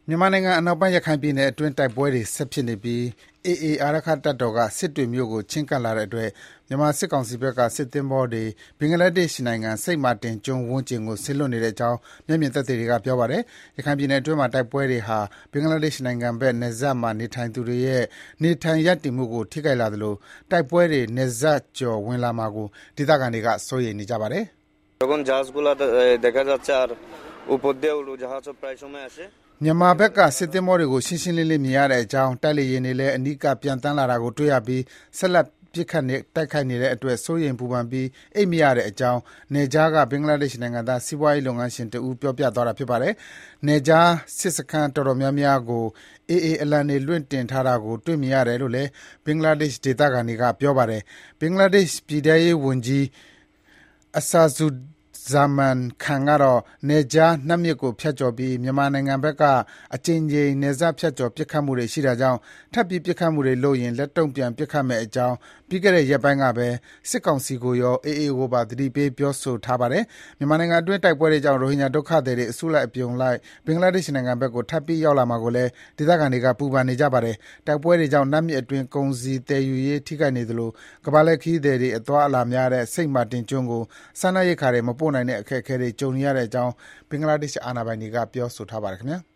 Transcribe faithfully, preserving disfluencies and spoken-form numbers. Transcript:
မြန်မာနိုင်ငံအနောက်ပိုင်းရခိုင်ပြည်နယ်အတွင်းတိုက်ပွဲတွေဆက်ဖြစ်နေပြီး အေအေ အာရက္ခတပ်တော်က စစ်တွေမြို့ကိုချဉ်းကပ်လာတဲ့အတွက်မြန်မာစစ်ကောင်စီဘက်ကစစ်သင်္ဘောတွေဘင်္ဂလားဒေ့ရှ်နိုင်ငံစိန့်မာတင်ကျွန်းဝန်းကျင်ကိုစေလွှတ်နေကြောင်းမျက်မြင်သက်သေတွေကပြောပါတယ်။ရခိုင်ပြည်နယ်အတွင်းမှာတိုက်ပွဲတွေဟာဘင်္ဂလားဒေ့ရှ်နိုင်ငံဘက်နယ်စပ်မှာနေထိုင်သူတွေရဲ့နေထိုင်ရပ်တည်မှုကိုထိခိုက်လာသလိုတိုက်ပွဲတွေနယ်စပ်ကျော်ဝင်လာမှာကိုဒေသခံတွေကစိုးရိမ်နေကြပါတယ်။যখন জাহাজগুলো দেখা যাচ্ছে আর উপর দিয়ে উড়ো জাহাজও প্রায় সময় আসে မြန်မာဘက်ကစစ်သင်္ဘောတွေကိုရှင်းရှင်းလင်းလင်းမြင်ရတဲ့အကြောင်းတိုက်လေယာဉ်တွေလည်းအနီးကပြန်တန်းလာတာကိုတွေ့ရပြီးဆက်လက်ပစ်ခတ်နေတိုက်ခိုက်နေတဲ့အတွက်စိုးရိမ်ပူပန်ပြီးအိတ်မရတဲ့အကြောင်းနေကြားကဘင်္ဂလားဒေ့ရှ်နိုင်ငံသားစီးပွားရေးလုပ်ငန်းရှင်တဦးပြောပြသွားတာဖြစ်ပါတယ်။နေကြားစစ်စခန်းတော်တော်များများကိုအေအေအလံတွေလွင့်တင်ထားတာကိုတွေ့မြင်ရတယ်လို့လည်းဘင်္ဂလားဒေ့ရှ်ဒေသခံတွေကပြောပါတယ်။ဘင်္ဂလားဒေ့ရှ်ပြည်ထရေးဝန်ကြီးအဆာဇူဇာမန်ခန်ကတော့နေကြားနှက်မြစ်ကိုဖျက်ကျော်ပြီးမြန်မာနိုင်ငံဘက်ကအကြိမ်ကြိမ်နေဆက်ဖျက်ကျော်ပစ်ခတ်မှုတွေရှိတာကြောင့်ထပ်ပြီးပစ်ခတ်မှုတွေလုပ်ရင်လက်တုံ့ပြန်ပစ်ခတ်မဲ့အကြောင်းပြီးခဲ့တဲ့ရက်ပိုင်းကပဲစစ်ကောင်စီကိုရောအေအေကိုပါသတိပေးပြောဆိုထားပါတယ်မြန်မာနိုင်ငံအတွင်းတိုက်ပွဲတွေကြောင့်ရိုဟင်ဂျာဒုက္ခသည်တွေအစုလိုက်အပြုံလိုက်ဘင်္ဂလားဒေ့ရှ်နိုင်ငံဘက်ကိုထပ်ပြီးရောက်လာမှာကိုလည်းဒေသခံတွေကပူပန်နေကြပါတယ်တိုက်ပွဲတွေကြောင့်နှက်မြစ်အတွင်းကုန်စည်တည်ယူရေးထိခိုက်နေသလိုကမ္ဘာလှည့်ခရီးသည်တွေအသွားအလာများတဲ့စိန့်မာတင်ကျွန်းကိုစားနပ်ရိက္ခာတွေမပို့နိုင်တဲ့အခက်အခဲတွေကြုံနေရတဲ့အကြောင်းဘင်္ဂလားဒေ့ရှ်အာဏာပိုင်တွေကပြောဆိုထားပါတယ်ခင်ဗျာ